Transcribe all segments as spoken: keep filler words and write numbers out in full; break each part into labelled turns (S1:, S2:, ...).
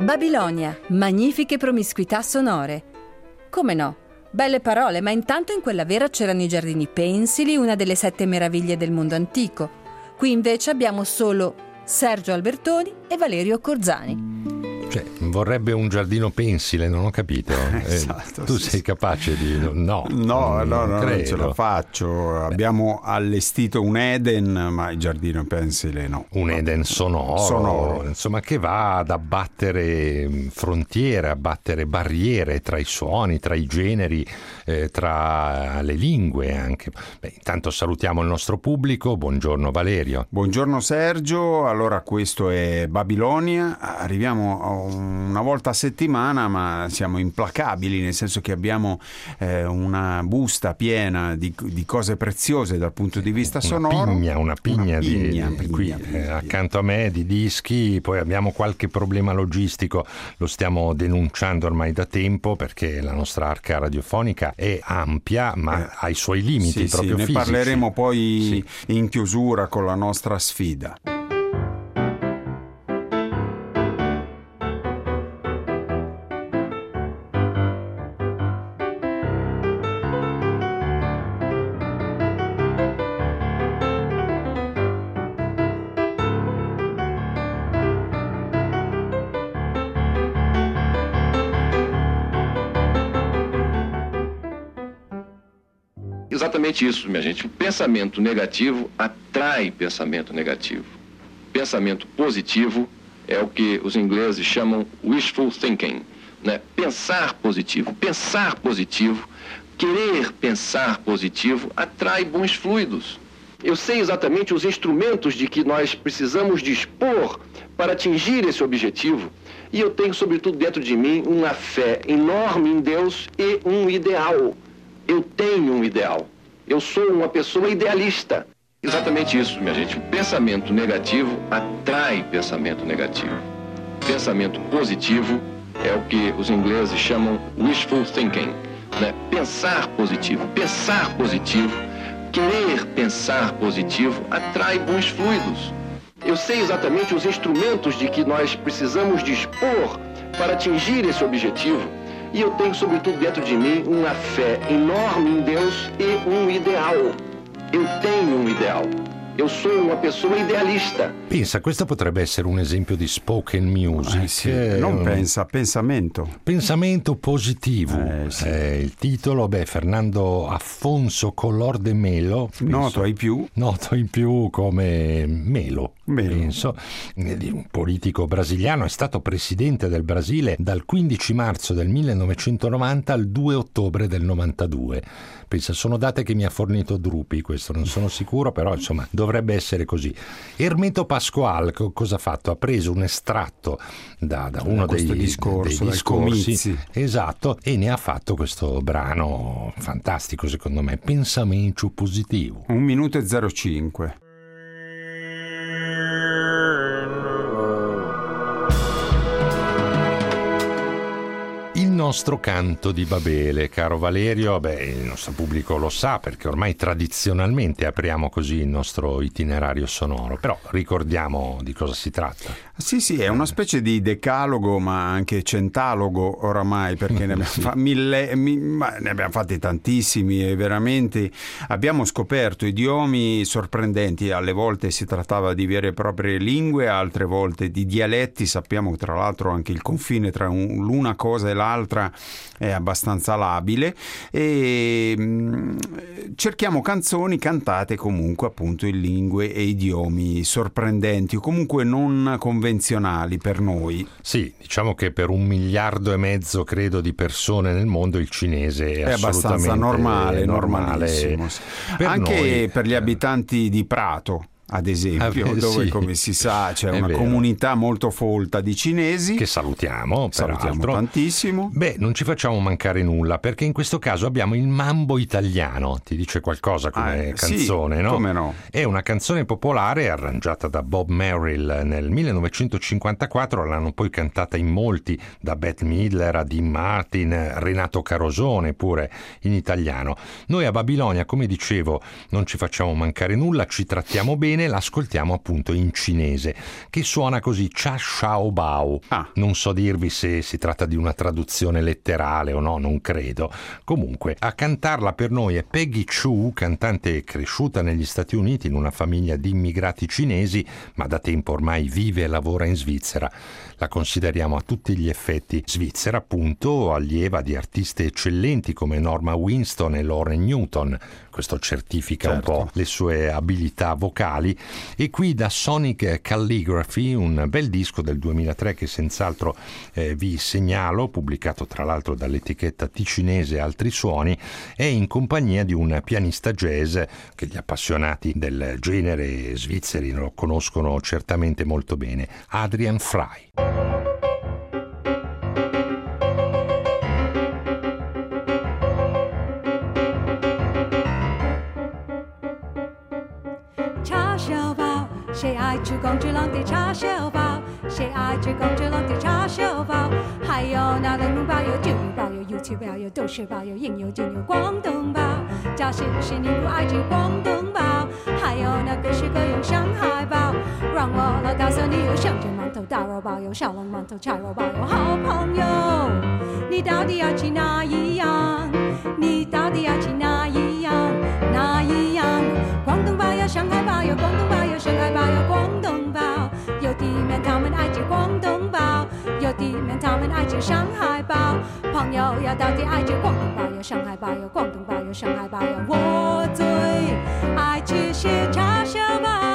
S1: Babilonia, magnifiche promiscuità sonore. Come no? Belle parole, ma intanto in quella vera c'erano i giardini pensili, una delle sette meraviglie del mondo antico. Qui invece abbiamo solo Sergio Albertoni e Valerio Corzani.
S2: Cioè, vorrebbe un giardino pensile, non ho capito.
S3: Esatto,
S2: eh, tu
S3: sì,
S2: sei
S3: sì.
S2: capace di... No,
S3: No,
S2: non,
S3: no, no,
S2: non
S3: non ce la
S2: credo.
S3: faccio. Beh. Abbiamo allestito un Eden, ma il giardino pensile no.
S2: Un Eden sonoro,
S3: Sonoro.
S2: insomma, che va ad abbattere frontiere, abbattere barriere tra i suoni, tra i generi, eh, tra le lingue anche. Beh, intanto salutiamo il nostro pubblico. Buongiorno Valerio.
S3: Buongiorno Sergio, allora questo è Babilonia, arriviamo una volta a settimana ma siamo implacabili, nel senso che abbiamo eh, una busta piena di, di cose preziose dal punto di vista
S2: una
S3: sonoro.
S2: Pigna, una pigna,
S3: una
S2: di,
S3: pigna,
S2: di
S3: pigna,
S2: qui
S3: pigna,
S2: eh,
S3: pigna.
S2: accanto a me di dischi, poi abbiamo qualche problema logistico, lo stiamo denunciando ormai da tempo perché la nostra arca radiofonica è ampia ma
S3: Eh,
S2: ha i suoi limiti
S3: sì,
S2: proprio
S3: sì, ne
S2: fisici.
S3: parleremo poi
S2: Sì.
S3: in chiusura con la nostra sfida.
S4: Exatamente isso, minha gente. O pensamento negativo atrai pensamento negativo. Pensamento positivo é o que os ingleses chamam wishful thinking, né? Pensar positivo. Pensar positivo, querer pensar positivo, atrai bons fluidos. Eu sei exatamente os instrumentos de que nós precisamos dispor para atingir esse objetivo. E eu tenho, sobretudo, dentro de mim, uma fé enorme em Deus e um ideal. Eu tenho um ideal. Eu sou uma pessoa idealista. Exatamente isso, minha gente. O pensamento negativo atrai pensamento negativo. Pensamento positivo é o que os ingleses chamam wishful thinking, né? Pensar positivo. Pensar positivo, querer pensar positivo, atrai bons fluidos. Eu sei exatamente os instrumentos de que nós precisamos dispor para atingir esse objetivo. E eu tenho, sobretudo, dentro de mim, uma fé enorme em Deus e um ideal. Eu tenho um ideal. Eu sou uma pessoa idealista.
S2: Pensa, questo potrebbe essere un esempio di spoken music.
S3: Eh sì,
S2: eh,
S3: non
S2: un
S3: pensa, pensamento.
S2: pensamento positivo.
S3: Eh, sì.
S2: Eh, il titolo, beh, Fernando Afonso Collor de Melo. penso-
S3: Noto ai più.
S2: Noto in più come Melo,
S3: Melo.
S2: penso, eh, di un politico brasiliano, è stato presidente del Brasile dal quindici marzo del millenovecentonovanta al due ottobre del novantadue. Pensa, sono date che mi ha fornito Drupi, questo non sono sicuro, però insomma dovrebbe essere così. Hermeto Pascoal co- cosa ha fatto? Ha preso un estratto da, da uno dei,
S3: questo discorso,
S2: dei
S3: dai
S2: discorsi,
S3: comizi.
S2: esatto, e ne ha fatto questo brano fantastico secondo me, Pensamento positivo.
S3: Un minuto e zero cinque.
S2: Il nostro canto di Babele, caro Valerio, beh, il nostro pubblico lo sa perché ormai tradizionalmente apriamo così il nostro itinerario sonoro, però ricordiamo di cosa si tratta.
S3: Sì, sì, è una specie di decalogo, ma anche centalogo oramai, perché ne abbiamo, fa- mille, mi- ma ne abbiamo fatti tantissimi e veramente abbiamo scoperto idiomi sorprendenti. Alle volte si trattava di vere e proprie lingue, altre volte di dialetti. Sappiamo che tra l'altro anche il confine tra un- l'una cosa e l'altra è abbastanza labile, e mh, cerchiamo canzoni cantate comunque appunto in lingue e idiomi sorprendenti o comunque non convenzionali per noi.
S2: Sì, diciamo che per un miliardo e mezzo, credo, di persone nel mondo il cinese è,
S3: È abbastanza
S2: assolutamente
S3: normale,
S2: normale.
S3: normalissimo. Sì.
S2: Per
S3: Anche
S2: noi,
S3: per gli
S2: eh,
S3: abitanti di Prato, ad esempio,
S2: Ah, beh,
S3: dove
S2: sì.
S3: come si sa c'è
S2: È
S3: una
S2: vero.
S3: comunità molto folta di cinesi,
S2: che salutiamo,
S3: salutiamo
S2: peraltro.
S3: tantissimo.
S2: Beh, non ci facciamo mancare nulla, perché in questo caso abbiamo il mambo italiano. Ti dice qualcosa come
S3: Ah, sì,
S2: canzone, no?
S3: come no?
S2: È una canzone popolare arrangiata da Bob Merrill nel millenovecentocinquantaquattro, l'hanno poi cantata in molti, da Bette Midler a Dean Martin, Renato Carosone pure in italiano. Noi a Babilonia, come dicevo, non ci facciamo mancare nulla, ci trattiamo bene, Ebbene, l'ascoltiamo appunto in cinese, che suona così: Cha Shao Bao.
S3: Ah.
S2: Non so dirvi se si tratta di una traduzione letterale o no, non credo. Comunque, a cantarla per noi è Peggy Chu, cantante cresciuta negli Stati Uniti in una famiglia di immigrati cinesi, ma da tempo ormai vive e lavora in Svizzera. La consideriamo a tutti gli effetti svizzera, appunto, allieva di artiste eccellenti come Norma Winston e Lauren Newton. Questo certifica
S3: certo.
S2: un po' le sue abilità vocali. E qui da Sonic Calligraphy, un bel disco del duemilatré che senz'altro eh, vi segnalo, pubblicato tra l'altro dall'etichetta ticinese Altri Suoni, è in compagnia di un pianista jazz che gli appassionati del genere svizzeri lo conoscono certamente molto bene, Adrian Frei.
S5: 谁爱吃公之郎的叉烧包？谁爱吃公之郎的叉烧包？还有那冷面包，有猪油包，有油漆包，有豆豉包，有应有尽有广东包。假使是你不爱吃广东包，还有那各式各样上海包。让我来告诉你，有香煎馒头、大肉包，有小笼馒头、菜肉包，有好朋友。你到底要吃哪一样？你到底要吃哪一样？哪一样？广东包有上海包，有广东包，有上海包，有广东包。有的面他们爱吃广东包，有的面他们爱吃上海包。朋友要到底爱吃广东包，有上海包，有广东包，有上海包。我最爱吃是叉烧包。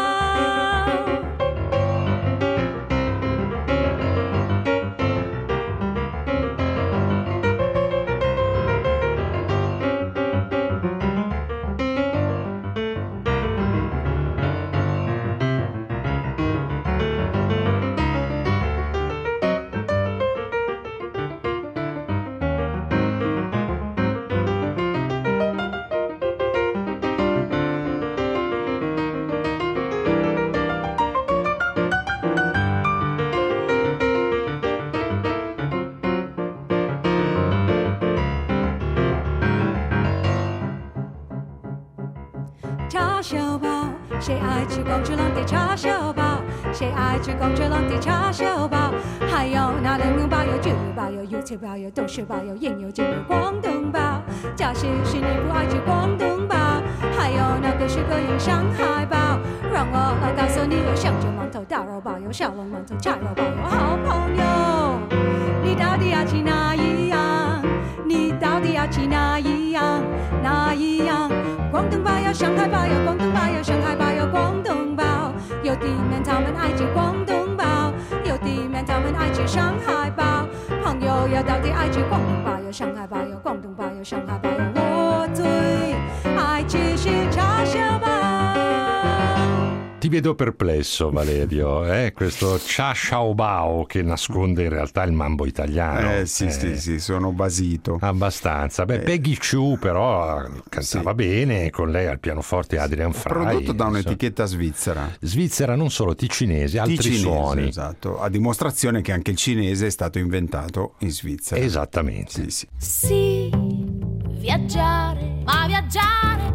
S5: 叉烧包，谁爱吃公之郎的叉烧包？谁爱吃公之郎的叉烧包？还有那冷面包，有猪油包，有油漆包，有豆豉包，有应有尽有广东包。假使是你不爱吃广东包，还有那各式各样上海包。让我来告诉你，有香煎馒头、大肉包，有小笼馒头、菜肉包，有好朋友。你到底要吃哪一样？你到底要吃哪一样？哪一样？广东包有上海包，有广东包，有上海包，有广东包。有的面他们爱吃广东包，有的面他们爱吃上海包。朋友要到底爱吃广东包，有上海包，有广东包，有上海包。我最爱吃是叉烧包。
S2: Ti vedo perplesso, Valerio, eh? Questo Cha Shao Bao che nasconde in realtà il mambo italiano.
S3: Eh sì, eh, sì, sì, sono basito.
S2: Abbastanza. Beh, eh. Peggy Chu però cantava sì. bene, con lei al pianoforte Adrian Frei.
S3: Prodotto da un'etichetta svizzera.
S2: Svizzera, non solo ticinese, altri
S3: ticinese,
S2: suoni.
S3: Esatto, a dimostrazione che anche il cinese è stato inventato in Svizzera.
S2: Esattamente.
S3: Sì, sì.
S6: Sì, viaggiare, ma viaggiare.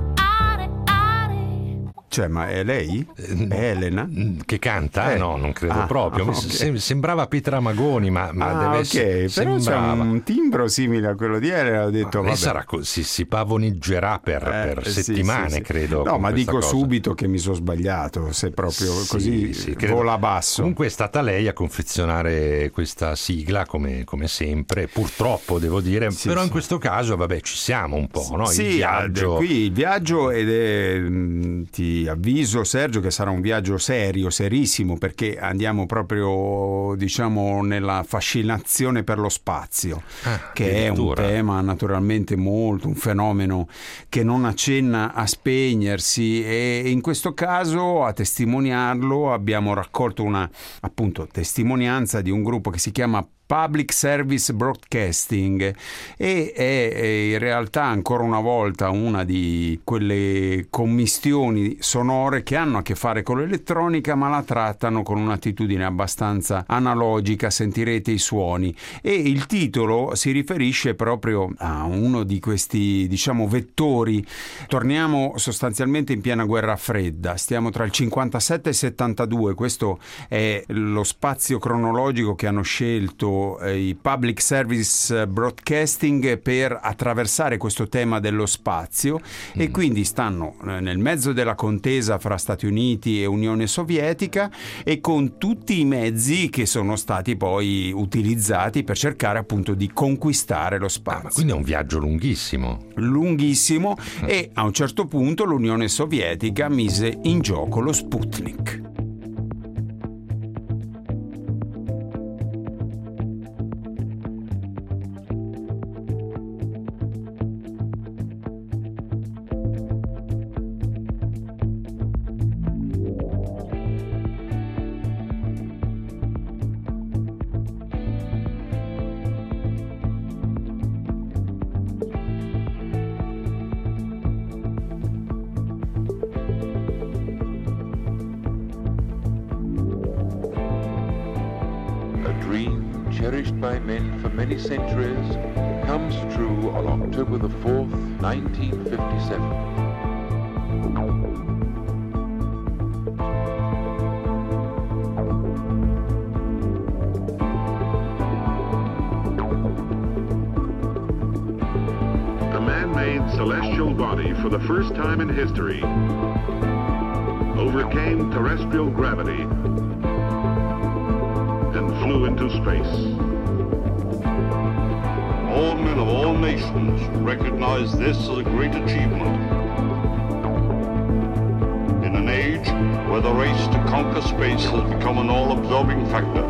S3: Cioè, ma è lei? È Elena?
S2: Che canta? Eh. No, non credo ah, proprio. Okay. Sem- sembrava Petra Magoni, ma, ma
S3: ah,
S2: deve
S3: ok,
S2: essere.
S3: Però
S2: sembrava...
S3: c'è un timbro simile a quello di Elena. Ho detto,
S2: vabbè. Sarà co- si, si pavoneggerà per, eh, per
S3: sì,
S2: settimane,
S3: sì, sì.
S2: credo.
S3: No, ma dico
S2: cosa.
S3: subito che mi sono sbagliato. Se proprio
S2: sì,
S3: così
S2: sì,
S3: vola basso.
S2: Comunque è stata lei a confezionare questa sigla, come, come sempre. Purtroppo, devo dire. Sì, però sì. in questo caso, vabbè, ci siamo un po', no? Il
S3: sì,
S2: viaggio.
S3: Qui il viaggio, ed è, mh, ti avviso, se che sarà un viaggio serio, serissimo, perché andiamo proprio, diciamo, nella fascinazione per lo spazio, ah, che è un tema naturalmente molto, un fenomeno che non accenna a spegnersi, e in questo caso a testimoniarlo abbiamo raccolto una, appunto, testimonianza di un gruppo che si chiama Public Service Broadcasting, e è in realtà ancora una volta una di quelle commistioni sonore che hanno a che fare con l'elettronica, ma la trattano con un'attitudine abbastanza analogica. Sentirete i suoni, e il titolo si riferisce proprio a uno di questi, diciamo, vettori. Torniamo sostanzialmente in piena guerra fredda, stiamo tra il cinquantasette e il settantadue, questo è lo spazio cronologico che hanno scelto i Public Service Broadcasting per attraversare questo tema dello spazio, mm. e quindi stanno nel mezzo della contesa fra Stati Uniti e Unione Sovietica, e con tutti i mezzi che sono stati poi utilizzati per cercare appunto di conquistare lo spazio.
S2: Ah, ma quindi è un viaggio lunghissimo.
S3: Lunghissimo, mm. e a un certo punto l'Unione Sovietica mise in gioco lo Sputnik.
S7: Cherished by men for many centuries, comes true on October the fourth, nineteen fifty-seven.
S8: A man-made celestial body for the first time in history overcame terrestrial gravity and flew into space.
S9: All men of all nations recognize this as a great achievement. In an age where the race to conquer space has become an all-absorbing factor,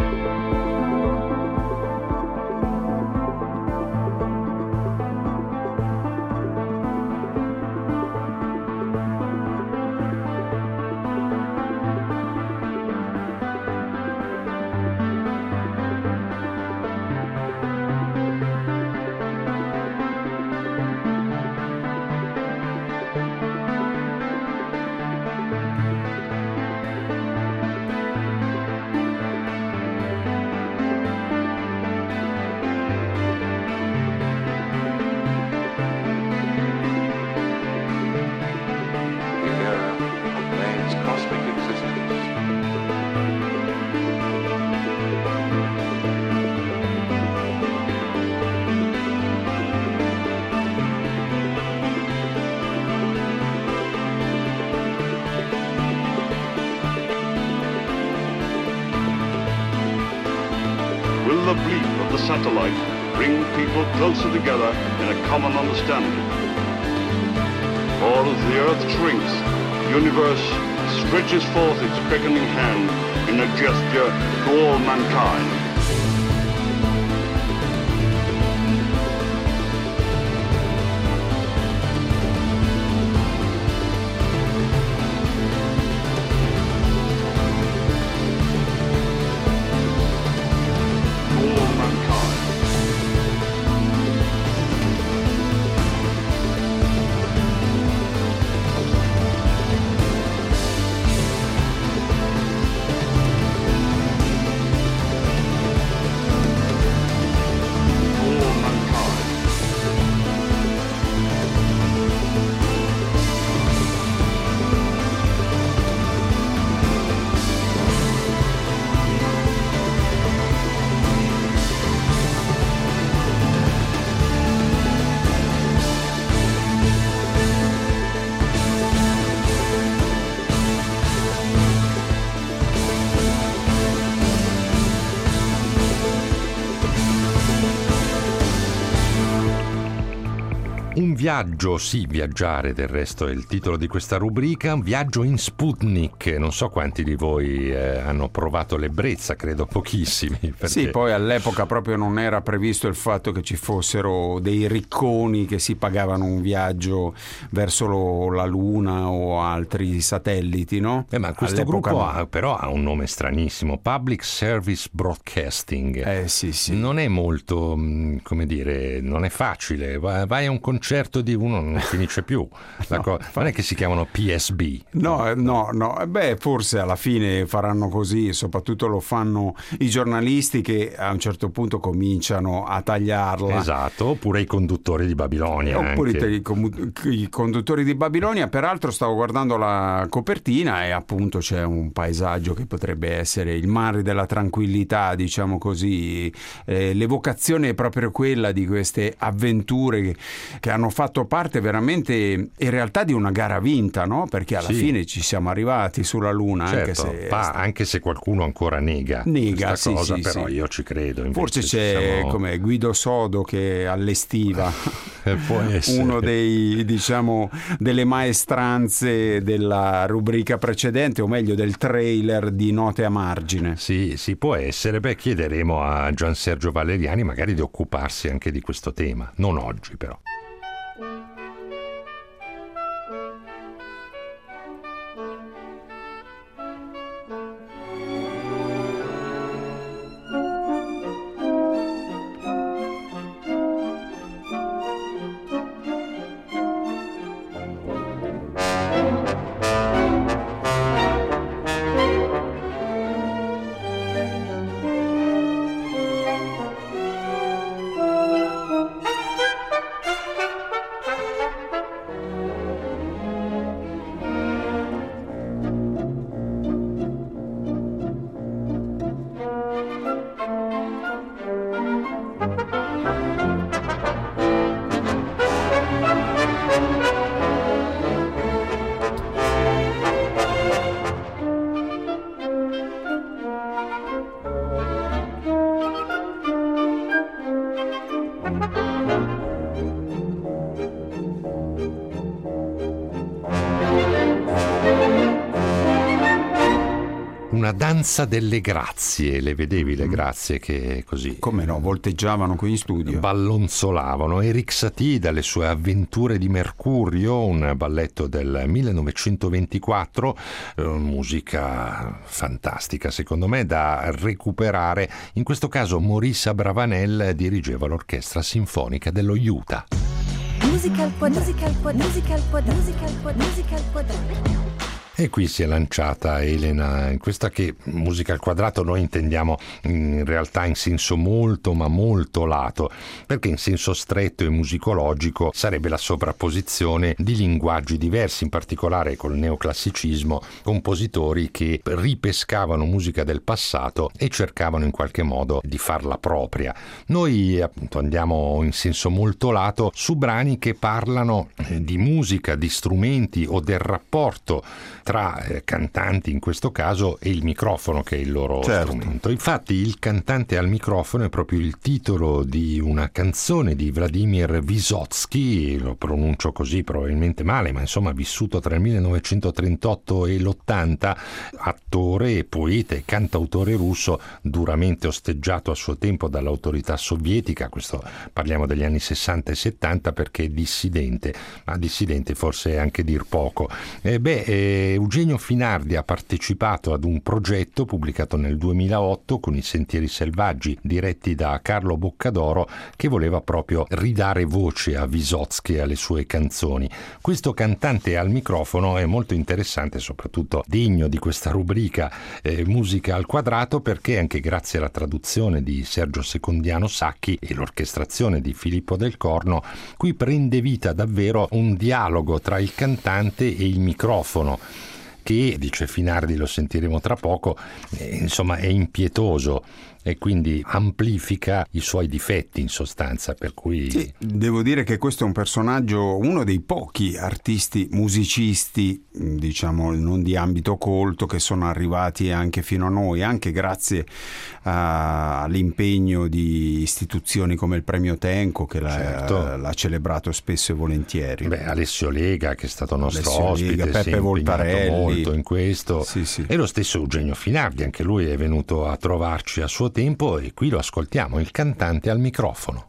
S9: the bleep of the satellite bring people closer together in a common understanding. For as the Earth shrinks, the universe stretches forth its beckoning hand in a gesture to all mankind.
S2: viaggio, sì, viaggiare del resto è il titolo di questa rubrica, un viaggio in Sputnik. Non so quanti di voi eh, hanno provato l'ebbrezza, credo pochissimi. Perché...
S3: Sì, poi all'epoca proprio non era previsto il fatto che ci fossero dei ricconi che si pagavano un viaggio verso lo, la Luna o altri satelliti, no?
S2: Eh, ma questo
S3: all'epoca
S2: gruppo
S3: no.
S2: ha, però ha un nome stranissimo, Public Service Broadcasting.
S3: Eh sì, sì.
S2: Non è molto, come dire, non è facile. Vai a un concerto di uno, non finisce più. La
S3: no,
S2: co- non è che si chiamano P S B.
S3: No, no, no. Beh, forse alla fine faranno così, soprattutto lo fanno i giornalisti che a un certo punto cominciano a tagliarla.
S2: Esatto, oppure i conduttori di Babilonia.
S3: Oppure
S2: anche.
S3: I, com- i conduttori di Babilonia. Peraltro stavo guardando la copertina e appunto c'è un paesaggio che potrebbe essere il mare della tranquillità, diciamo così. Eh, l'evocazione è proprio quella di queste avventure che, che hanno fatto parte veramente in realtà di una gara vinta, no? Perché alla
S2: sì.
S3: fine ci siamo arrivati sulla Luna,
S2: certo,
S3: anche se
S2: pa, anche se qualcuno ancora nega,
S3: nega
S2: questa
S3: sì,
S2: cosa,
S3: sì,
S2: però
S3: sì.
S2: io ci credo.
S3: Forse c'è
S2: siamo...
S3: come Guido Sodo che allestiva
S2: Può essere.
S3: uno dei, diciamo, delle maestranze della rubrica precedente, o meglio del trailer di Note a margine.
S2: Sì, sì, può essere. Beh, chiederemo a Gian Sergio Valeriani magari di occuparsi anche di questo tema, non oggi però. Una danza delle grazie, le vedevi le grazie che così...
S3: Come no, volteggiavano qui in studio.
S2: Ballonzolavano. Eric Satie dalle sue Avventure di Mercurio, un balletto del millenovecentoventiquattro, eh, musica fantastica secondo me da recuperare. In questo caso Maurice Abravanel dirigeva l'orchestra sinfonica dello Utah.
S10: Musica al quadrato, musica al quadrato, musica al quadrato, musica al quadrato, musica al quadrato.
S2: E qui si è lanciata Elena in questa che musica al quadrato noi intendiamo in realtà in senso molto ma molto lato, perché in senso stretto e musicologico sarebbe la sovrapposizione di linguaggi diversi, in particolare col neoclassicismo, compositori che ripescavano musica del passato e cercavano in qualche modo di farla propria. Noi appunto andiamo in senso molto lato su brani che parlano di musica, di strumenti o del rapporto tra eh, cantanti in questo caso e il microfono che è il loro
S3: certo.
S2: strumento. Infatti il cantante al microfono è proprio il titolo di una canzone di Vladimir Vysotsky, lo pronuncio così probabilmente male, ma insomma vissuto tra il millenovecentotrentotto e l'ottanta, attore, poeta e cantautore russo duramente osteggiato a suo tempo dall'autorità sovietica. Questo parliamo degli anni sessanta e settanta perché è dissidente, ma dissidente forse è anche dir poco. Eh, beh, eh, Eugenio Finardi ha partecipato ad un progetto pubblicato nel duemilaotto con i Sentieri Selvaggi, diretti da Carlo Boccadoro, che voleva proprio ridare voce a Vysotsky e alle sue canzoni. Questo cantante al microfono è molto interessante, soprattutto degno di questa rubrica eh, Musica al quadrato, perché anche grazie alla traduzione di Sergio Secondiano Sacchi e l'orchestrazione di Filippo Del Corno, qui prende vita davvero un dialogo tra il cantante e il microfono. che, dice Finardi, lo sentiremo tra poco, eh, insomma è impietoso e quindi amplifica i suoi difetti in sostanza, per cui...
S3: Sì, devo dire che questo è un personaggio, uno dei pochi artisti, musicisti, diciamo non di ambito colto, che sono arrivati anche fino a noi, anche grazie a, all'impegno di istituzioni come il Premio Tenco, che l'ha,
S2: certo.
S3: l'ha celebrato spesso e volentieri.
S2: Beh, Alessio Lega, che è stato nostro
S3: Alessio
S2: ospite,
S3: Lega, Peppe Voltarelli,
S2: molto in questo,
S3: sì, sì.
S2: E lo stesso Eugenio Finardi, anche lui è venuto a trovarci a suo tempo e qui lo ascoltiamo, il cantante al microfono.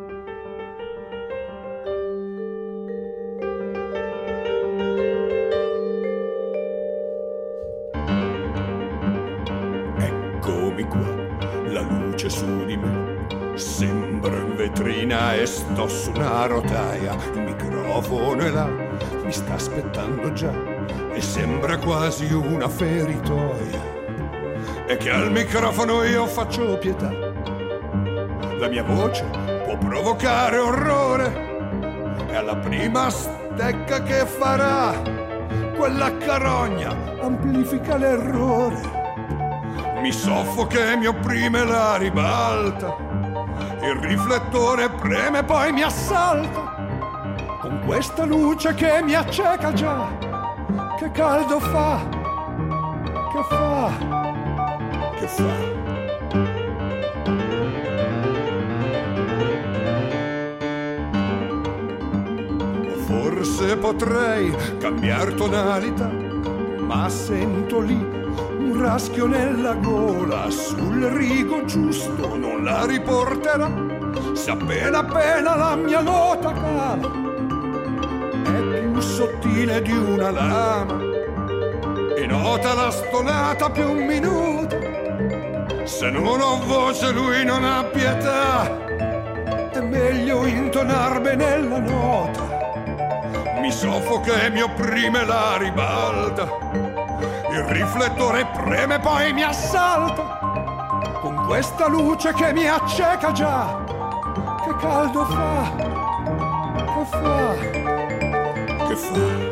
S11: Eccomi qua, la luce su di me, sembro in vetrina e sto su una rotaia, il microfono è là, mi sta aspettando già e sembra quasi una feritoia. E che al microfono io faccio pietà, la mia voce può provocare orrore e alla prima stecca che farà quella carogna amplifica l'errore, mi soffoca e mi opprime la ribalta, il riflettore preme poi mi assalta con questa luce che mi acceca già, che caldo fa, che fa che fa. Forse potrei cambiare tonalità, ma sento lì un raschio nella gola, sul rigo giusto non la riporterà, se appena appena la mia nota cala, è più sottile di una lama, e nota la stonata più un minuto. Se non ho voce lui non ha pietà, è meglio intonar bene la nota, mi soffoca e mi opprime la ribalta, il riflettore preme poi mi assalta con questa luce che mi acceca già, che caldo fa, che fa, che fa.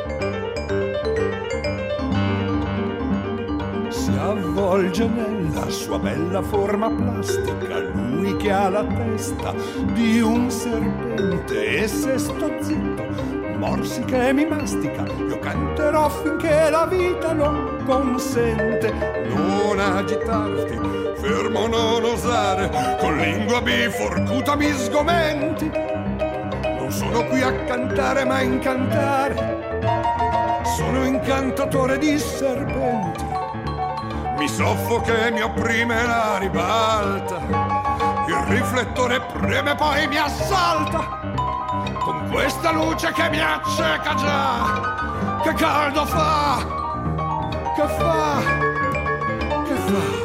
S11: Si avvolge nella sua bella forma plastica, lui che ha la testa di un serpente, e se sto zitto, morsi che mi mastica, io canterò finché la vita lo consente. Non agitarti, fermo non osare, con lingua biforcuta mi sgomenti, non sono qui a cantare ma a incantare, sono incantatore di serpenti, mi soffoca e mi opprime la ribalta, il riflettore preme poi mi assalta con questa luce che mi acceca già, che caldo fa, che fa, che fa.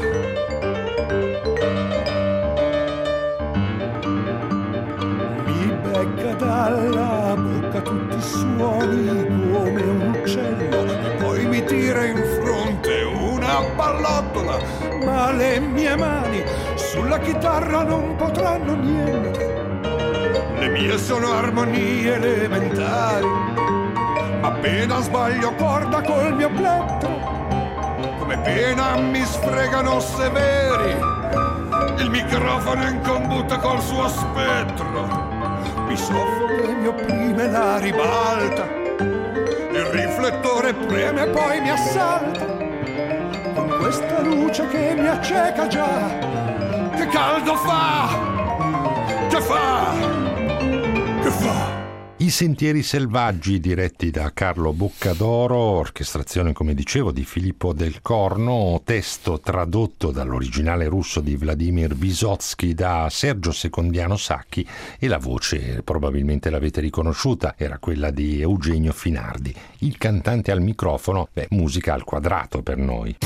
S11: Mi becca dalla bocca tutti i suoni come un uccello e poi mi tira in fronte una pallottola, ma le mie mani sulla chitarra non potranno niente. Le mie sono armonie elementari, ma appena sbaglio corda col mio plettro, come pena mi sfregano severi, il microfono in combutta col suo spettro, mi soffoca e mi opprime la ribalta, il riflettore preme e poi mi assalta con questa luce che mi acceca già, che caldo fa, che fa, che fa.
S2: I sentieri selvaggi, diretti da Carlo Boccadoro, orchestrazione, come dicevo, di Filippo Del Corno, testo tradotto dall'originale russo di Vladimir Vysotsky da Sergio Secondiano Sacchi, e la voce probabilmente l'avete riconosciuta, era quella di Eugenio Finardi. Il cantante al microfono, beh, musica al quadrato per noi.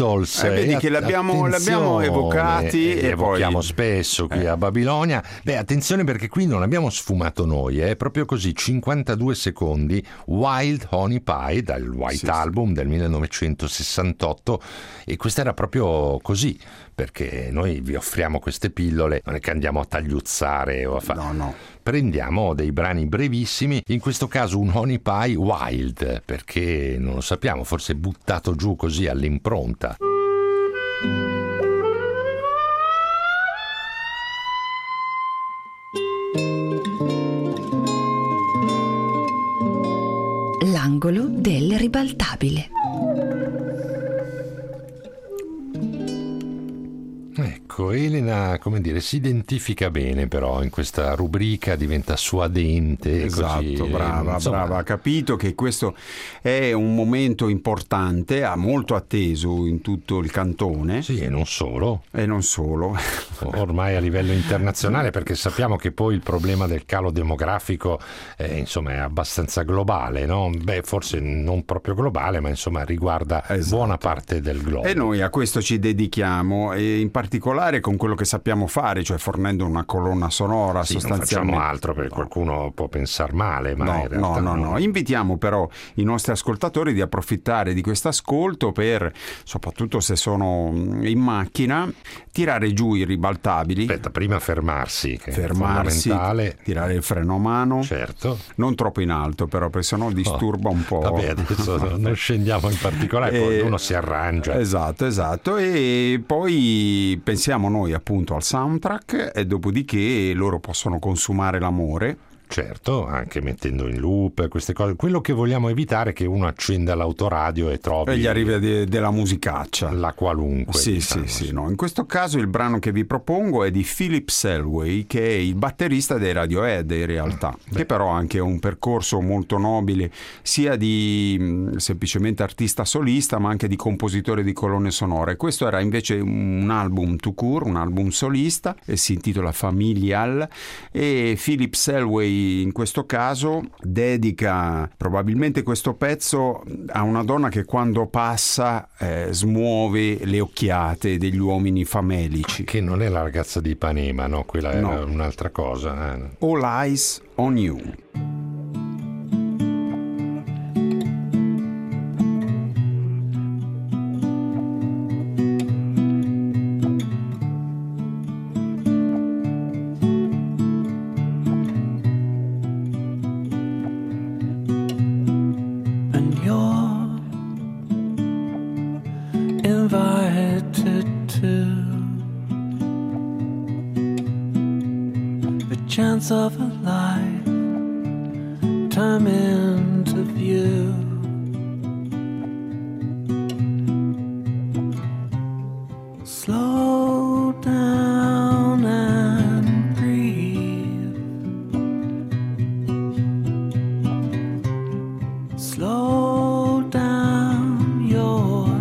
S2: Beatles.
S3: Eh, vedi che l'abbiamo, l'abbiamo evocati
S2: e, e evochiamo
S3: poi...
S2: spesso qui
S3: eh.
S2: a Babilonia. Beh, attenzione, perché qui non abbiamo sfumato noi, è eh. proprio così, cinquantadue secondi, Wild Honey Pie dal White sì, Album sì. del millenovecentosessantotto, e questa era proprio così, perché noi vi offriamo queste pillole, non è che andiamo a tagliuzzare o a fare...
S3: No, no.
S2: Prendiamo dei brani brevissimi, in questo caso un Honey Pie Wild, perché non lo sappiamo, forse buttato giù così all'impronta.
S1: L'angolo del ribaltabile.
S2: Ecco, Elena, come dire, si identifica bene però in questa rubrica, diventa suadente.
S3: Esatto,
S2: così,
S3: brava,
S2: insomma...
S3: brava. Ha capito che questo è un momento importante, ha molto atteso in tutto il cantone.
S2: Sì, e non solo.
S3: E non solo.
S2: Ormai a livello internazionale, perché sappiamo che poi il problema del calo demografico è, insomma, è abbastanza globale, no? Beh, forse non proprio globale, ma insomma riguarda esatto. buona parte del globo.
S3: E noi a questo ci dedichiamo, e in particolare con quello che sappiamo fare, cioè fornendo una colonna sonora
S2: sì,
S3: sostanzialmente.
S2: Non facciamo altro, perché no. qualcuno può pensar male, ma
S3: no,
S2: in realtà
S3: no, no,
S2: no.
S3: no. Invitiamo però i nostri ascoltatori di approfittare di questo ascolto per, soprattutto se sono in macchina, tirare giù i ribaltabili.
S2: Aspetta, prima fermarsi, che
S3: fermarsi,
S2: è fondamentale.
S3: Tirare il freno a mano.
S2: Certo.
S3: Non troppo in alto però, perché sennò disturba
S2: oh,
S3: un po'.
S2: Vabbè, adesso non scendiamo in particolare, e... poi uno si arrangia.
S3: Esatto, esatto. E poi pensiamo noi appunto al soundtrack, e dopodiché loro possono consumare l'amore.
S2: Certo, anche mettendo in loop queste cose. Quello che vogliamo evitare è che uno accenda l'autoradio e trovi
S3: e gli arriva de- della musicaccia,
S2: la qualunque.
S3: Sì, diciamo. sì, sì. No. In questo caso il brano che vi propongo è di Philip Selway, che è il batterista dei Radiohead in realtà, Beh. che però ha anche un percorso molto nobile, sia di mh, semplicemente artista solista, ma anche di compositore di colonne sonore. Questo era invece un album tout court, un album solista, e si intitola Familial, e Philip Selway in questo caso dedica probabilmente questo pezzo a una donna che quando passa eh, smuove le occhiate degli uomini famelici.
S2: Che non è la ragazza di Ipanema, no? Quella
S3: no.
S2: era un'altra cosa. Eh.
S3: All Eyes on You.
S12: Of a life, time into view. Slow down and breathe. Slow down, you're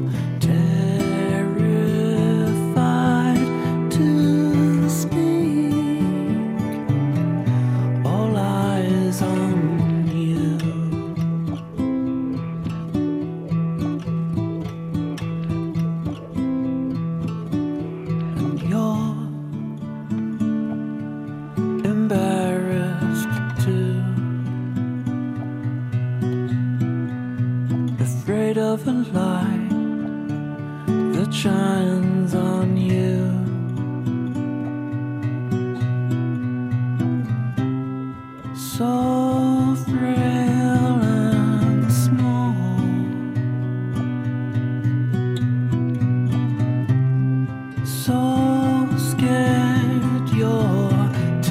S12: terrified to speak. Of a light that shines on you. So frail and small, so scared you're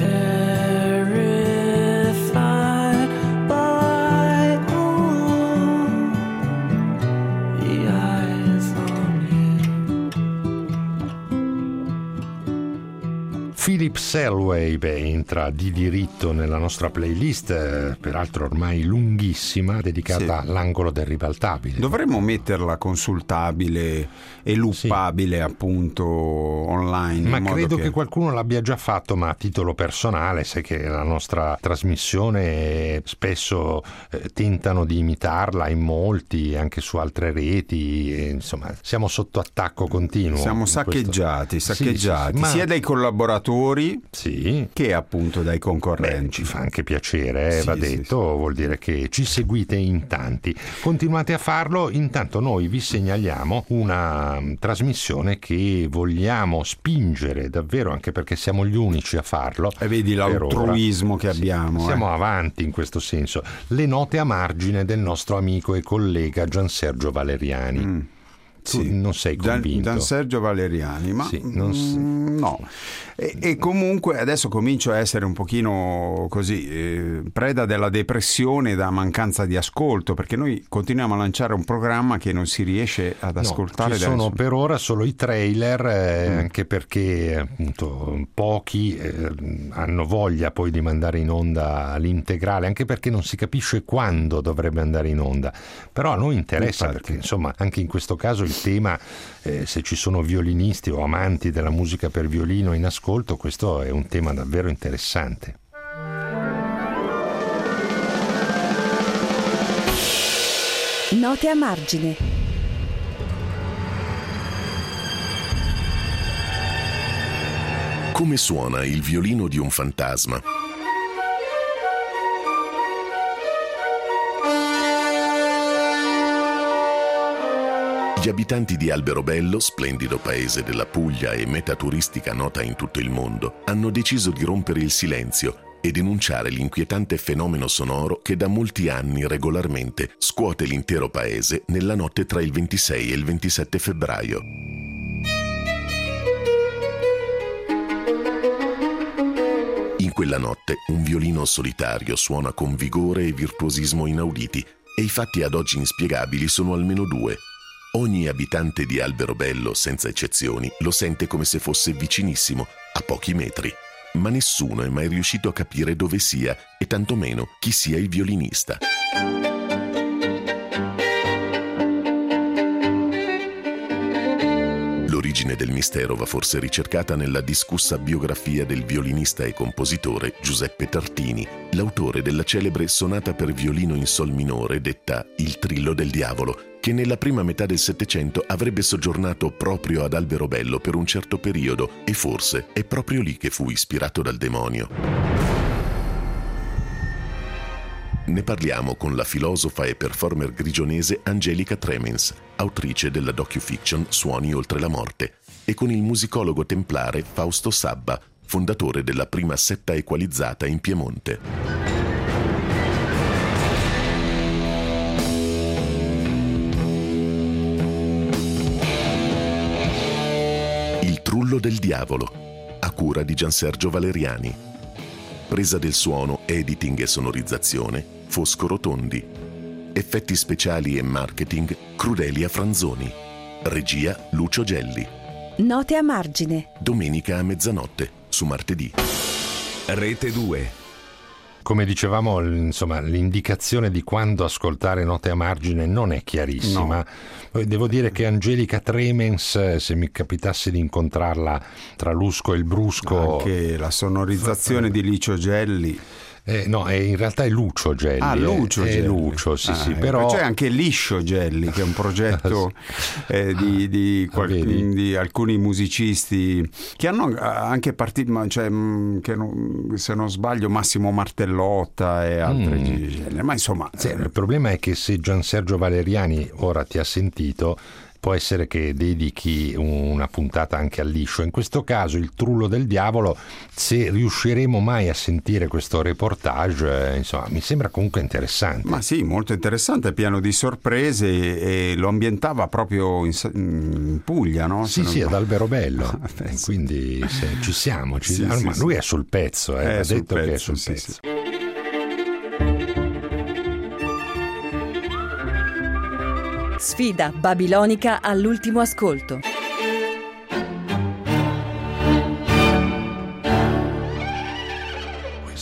S12: terrified by all the eyes on you.
S2: Philip Selway, beh, entra di diritto nella nostra playlist, eh, peraltro ormai lunghissima, dedicata
S3: sì.
S2: all'angolo del ribaltabile.
S3: Dovremmo metterla consultabile e luppabile sì. appunto online.
S2: Ma
S3: in modo
S2: credo
S3: che...
S2: che qualcuno l'abbia già fatto, ma a titolo personale, sai che la nostra trasmissione spesso eh, tentano di imitarla in molti, anche su altre reti, e, insomma siamo sotto attacco continuo.
S3: Siamo saccheggiati,
S2: questo...
S3: saccheggiati,
S2: sì, sì, sì,
S3: sia
S2: ma...
S3: dai collaboratori
S2: sì.
S3: che appunto dai concorrenti.
S2: Beh, ci fa anche piacere, eh,
S3: sì,
S2: va
S3: sì,
S2: detto,
S3: sì.
S2: Vuol dire che ci seguite in tanti. Continuate a farlo, intanto noi vi segnaliamo una um, trasmissione che vogliamo spingere davvero, anche perché siamo gli unici a farlo.
S3: E vedi l'altruismo che abbiamo.
S2: Sì, siamo
S3: eh.
S2: avanti in questo senso. Le note a margine del nostro amico e collega Gian Sergio Valeriani. Mm. Tu sì. non sei convinto?
S3: Gian Sergio Valeriani, ma
S2: sì, non sei...
S3: mm, no. E, e comunque adesso comincio a essere un pochino così eh, preda della depressione da mancanza di ascolto, perché noi continuiamo a lanciare un programma che non si riesce ad ascoltare.
S2: No, ci sono per ora solo i trailer, eh, mm. anche perché appunto pochi eh, hanno voglia poi di mandare in onda l'integrale, anche perché non si capisce quando dovrebbe andare in onda. Però a noi interessa, infatti, perché insomma anche in questo caso il tema, eh, se ci sono violinisti o amanti della musica per violino in ascolto, questo è un tema davvero interessante.
S10: Note a margine.
S13: Come suona il violino di un fantasma? Gli abitanti di Alberobello, splendido paese della Puglia e meta turistica nota in tutto il mondo, hanno deciso di rompere il silenzio e denunciare l'inquietante fenomeno sonoro che da molti anni regolarmente scuote l'intero paese nella notte tra il ventisei e il ventisette febbraio. In quella notte un violino solitario suona con vigore e virtuosismo inauditi e i fatti ad oggi inspiegabili sono almeno due. Ogni abitante di Alberobello, senza eccezioni, lo sente come se fosse vicinissimo, a pochi metri. Ma nessuno è mai riuscito a capire dove sia e tantomeno chi sia il violinista. L'origine del mistero va forse ricercata nella discussa biografia del violinista e compositore Giuseppe Tartini, l'autore della celebre sonata per violino in sol minore detta Il Trillo del Diavolo, che nella prima metà del Settecento avrebbe soggiornato proprio ad Alberobello per un certo periodo e forse è proprio lì che fu ispirato dal demonio. Ne parliamo con la filosofa e performer grigionese Angelica Tremens, autrice della docufiction Suoni oltre la morte, e con il musicologo templare Fausto Sabba, fondatore della prima setta equalizzata in Piemonte. Il Trullo del Diavolo, a cura di Gian Sergio Valeriani. Presa del suono, editing e sonorizzazione, Fosco Rotondi. Effetti speciali e marketing, Crudelia Franzoni. Regia, Lucio Gelli.
S10: Note a margine.
S13: Domenica a mezzanotte, su martedì.
S14: Rete due.
S2: Come dicevamo, insomma, l'indicazione di quando ascoltare Note a margine non è chiarissima. No. Devo dire che Angelica Tremens, se mi capitasse di incontrarla tra l'Usco e il Brusco...
S3: Anche la sonorizzazione di Licio Gelli...
S2: Eh, no, è, in realtà è Lucio Gelli.
S3: Ah, Lucio
S2: è,
S3: Gelli.
S2: È Lucio, sì,
S3: ah,
S2: sì, però...
S3: C'è anche Liscio Gelli, che è un progetto eh, di, di, qual... di alcuni musicisti che hanno anche partito, cioè, che non, se non sbaglio, Massimo Martellotta e altri mm. generi. Ma insomma...
S2: Sì, il problema è che se Gian Sergio Valeriani ora ti ha sentito... può essere che dedichi una puntata anche al liscio. In questo caso il Trullo del Diavolo, se riusciremo mai a sentire questo reportage, eh, insomma, mi sembra comunque interessante.
S3: Ma sì, molto interessante, pieno di sorprese, e lo ambientava proprio in, in Puglia, no?
S2: Sì, sì, ad Alberobello. Quindi se, ci siamo. Ci...
S3: Sì,
S2: ah,
S3: sì,
S2: ma
S3: sì.
S2: lui è sul pezzo, eh,
S3: è
S2: ha
S3: sul
S2: detto
S3: pezzo,
S2: che è sul
S3: sì,
S2: pezzo.
S3: Sì.
S1: Sfida babilonica all'ultimo ascolto.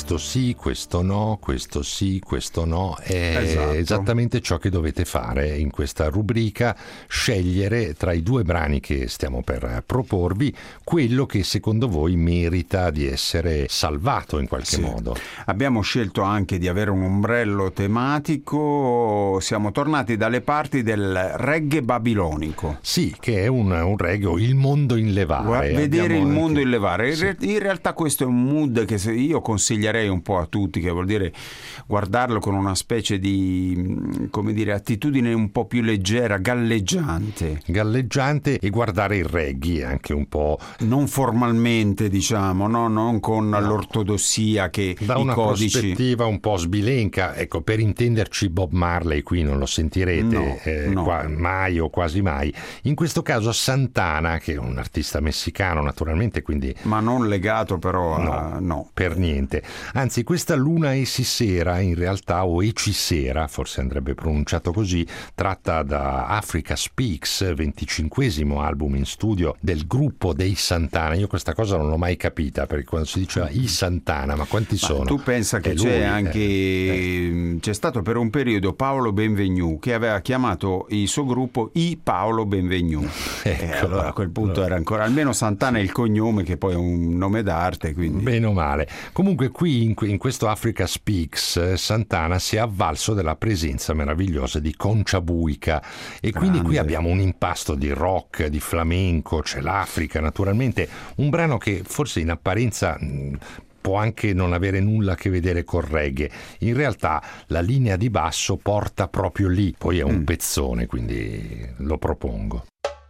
S2: questo sì, questo no, questo sì, questo no. È
S3: Esatto.
S2: esattamente ciò che dovete fare in questa rubrica, scegliere tra i due brani che stiamo per proporvi quello che secondo voi merita di essere salvato in qualche
S3: Sì.
S2: modo.
S3: Abbiamo scelto anche di avere un ombrello tematico, siamo tornati dalle parti del reggae babilonico.
S2: Sì, che è un, un reggae, il mondo in levare.
S3: Guarda, vedere
S2: Abbiamo
S3: il
S2: anche-
S3: mondo in levare. In,
S2: Sì.
S3: re- in realtà questo è un mood che se- io consiglierei un po' a tutti, che vuol dire guardarlo con una specie di, mh, come dire, attitudine un po' più leggera, galleggiante.
S2: galleggiante, e guardare il reggae anche un po'
S3: Non formalmente, diciamo, no? Non con l'ortodossia che
S2: da
S3: i
S2: una
S3: codici.
S2: prospettiva un po' sbilenca. Ecco, per intenderci, Bob Marley qui non lo sentirete
S3: No,
S2: eh,
S3: no.
S2: qua- mai o quasi mai. In questo caso Santana, che è un artista messicano naturalmente, quindi
S3: Ma non legato però a... no.
S2: per niente. Anzi, questa Luna Ecisera in realtà, o Ecisera, forse andrebbe pronunciato così, tratta da Africa Speaks, venticinquesimo album in studio del gruppo dei Santana. Io questa cosa non l'ho mai capita, perché quando si diceva i Santana, ma quanti
S3: Ma
S2: sono?
S3: tu pensa che
S2: È
S3: c'è
S2: lui,
S3: anche
S2: eh,
S3: c'è stato per un periodo Paolo Benvenu che aveva chiamato il suo gruppo I Paolo Benvenu.
S2: Ecco.
S3: E allora a quel punto era ancora almeno Santana è il cognome, che poi è un nome d'arte, quindi
S2: Bene o male. Comunque qui in, in questo Africa Speaks eh, Santana si è avvalso della presenza meravigliosa di Concha Buica, e quindi
S3: Grande.
S2: qui abbiamo un impasto di rock, di flamenco, c'è l'Africa naturalmente, un brano che forse in apparenza mh, può anche non avere nulla a che vedere col reggae. In realtà la linea di basso porta proprio lì, poi è un
S3: Mm.
S2: pezzone, quindi lo propongo.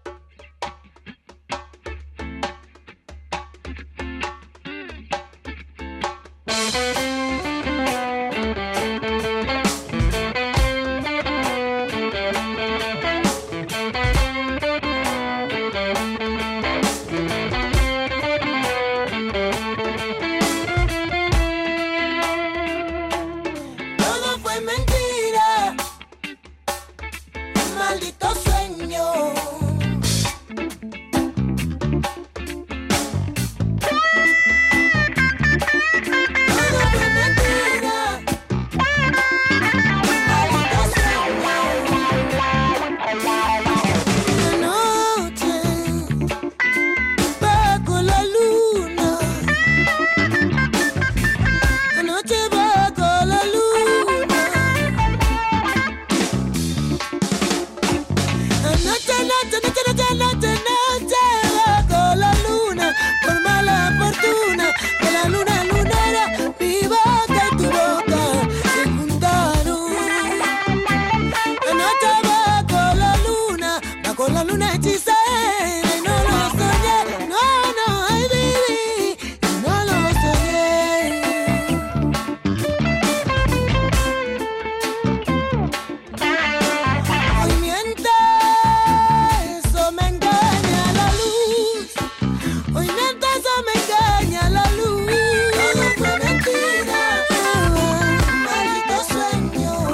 S15: Todo fue mentira, un maldito sueño. Todo fue mentira, un maldito sueño. Una noche bajo la luna, la noche bajo la luna. Noche, noche, noche, noche, noche, noche bajo la luna. Por mala fortuna de la luna lunera, mi boca y tu boca se juntaron. La noche bajo la luna, bajo la luna hechicera, y no lo soñé, no, no, ay viví, y no lo soñé. Hoy miente, eso me engaña la luz. Hoy miente, eso me engaña la luz. Todo fue mentira, maldito sueño.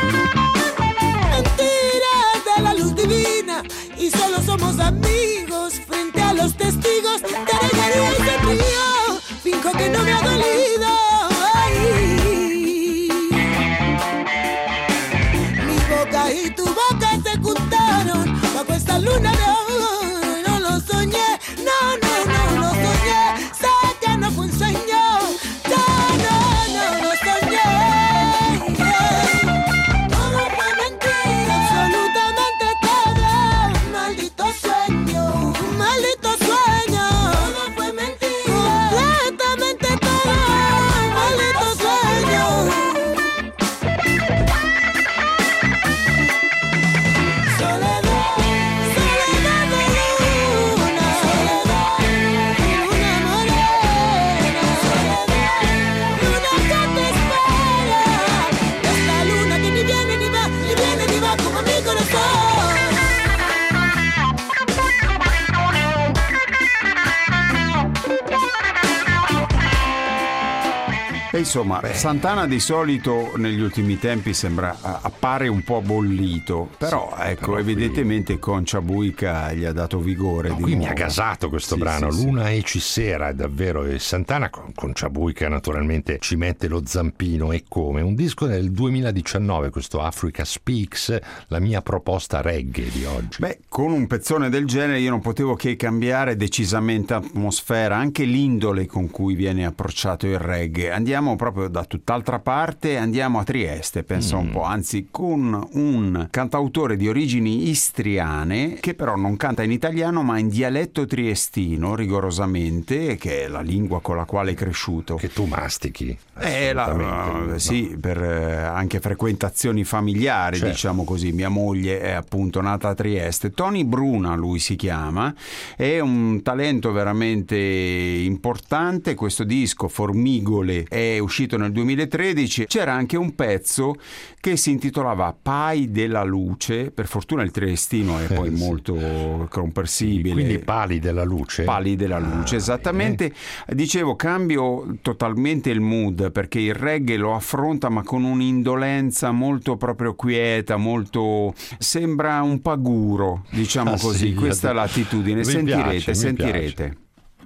S15: Mentiras de la luz divina, y solo somos amigos frente a los testigos. Te regaría y te río, finjo que no me ha dolido. Ay. Mi boca y tu boca se juntaron bajo esta luna de oro, y no lo soñé, no, no, no lo soñé. Sé que no fue un sueño, yo no, no lo soñé. Todo fue mentira, absolutamente todo, maldito sueño, maldito sueño. Todo fue mentira, completamente todo, maldito sueño. Soledad, soledad.
S3: insomma, Beh. Santana di solito negli ultimi tempi sembra appare un po' bollito, però sì, ecco, però evidentemente qui... Concia Buica gli ha dato vigore.
S2: No,
S3: di
S2: qui
S3: nuovo.
S2: Mi ha gasato questo
S3: sì,
S2: brano,
S3: sì,
S2: Luna
S3: sì.
S2: e Cissera, è davvero. E Santana con Concia Buica naturalmente ci mette lo zampino, e come. Un disco del duemiladiciannove, questo Africa Speaks, la mia proposta reggae di oggi.
S3: Beh, con un pezzone del genere io non potevo che cambiare decisamente atmosfera, anche l'indole con cui viene approcciato il reggae. Andiamo proprio da tutt'altra parte, andiamo a Trieste, pensa mm. un po', anzi con un cantautore di origini istriane che però non canta in italiano ma in dialetto triestino rigorosamente, che è la lingua con la quale è cresciuto.
S2: Che tu mastichi.
S3: Eh, la, no. Sì, per eh, anche frequentazioni familiari, certo. Diciamo così. Mia moglie è appunto nata a Trieste. Tony Bruna lui si chiama, è un talento veramente importante. Questo disco Formigole è uscito nel duemilatredici. C'era anche un pezzo che si intitolava Pai della Luce, per fortuna il triestino è poi sì. molto comprensibile.
S2: Quindi Pali della Luce.
S3: Pali della Luce, ah, esattamente. Eh. Dicevo, cambio totalmente il mood, perché il reggae lo affronta ma con un'indolenza molto proprio quieta, molto sembra un paguro, diciamo ah, così. Sì, questa è l'attitudine.
S2: Mi
S3: sentirete,
S2: piace,
S3: sentirete.
S2: Mi piace.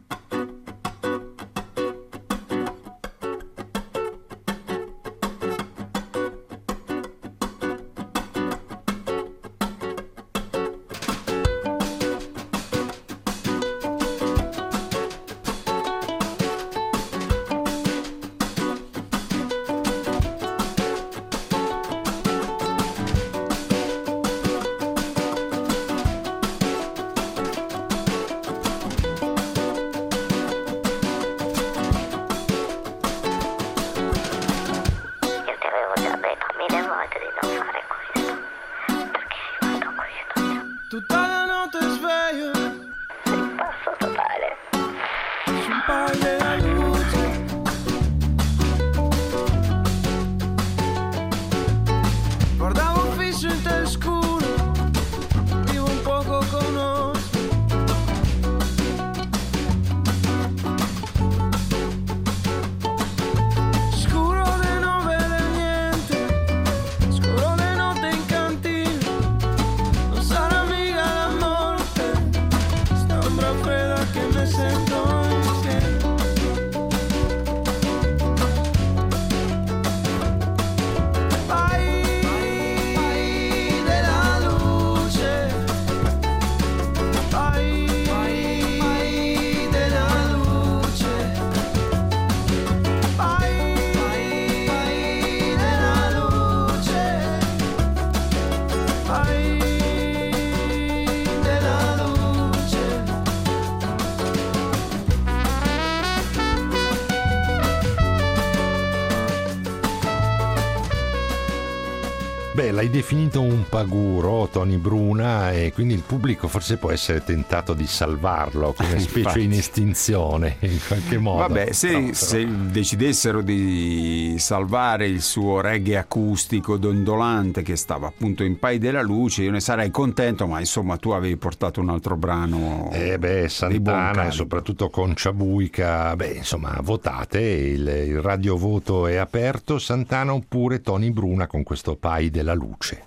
S2: Beh, l'hai definito un paguro, Tony Bruna, e quindi il pubblico forse può essere tentato di salvarlo come specie in estinzione in qualche modo.
S3: Vabbè, se, però, però... se decidessero di salvare il suo reggae acustico dondolante che stava appunto in Pai della Luce, io ne sarei contento, ma insomma tu avevi portato un altro brano.
S2: Eh beh, Santana e soprattutto Concia Buica, beh insomma votate, il, il radiovoto è aperto, Santana oppure Tony Bruna con questo Pai della Luce.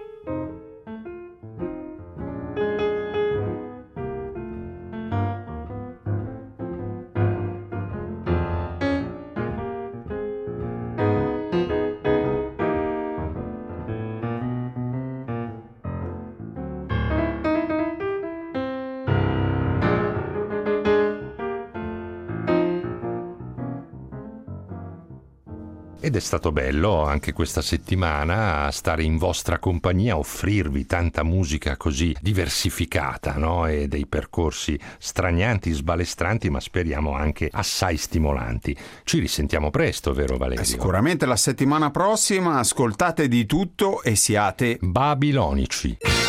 S2: Ed è stato bello anche questa settimana stare in vostra compagnia, offrirvi tanta musica così diversificata, no? E dei percorsi stranianti, sbalestranti, ma speriamo anche assai stimolanti. Ci risentiamo presto, vero Valerio?
S3: Eh, sicuramente la settimana prossima. Ascoltate di tutto e siate
S2: babilonici.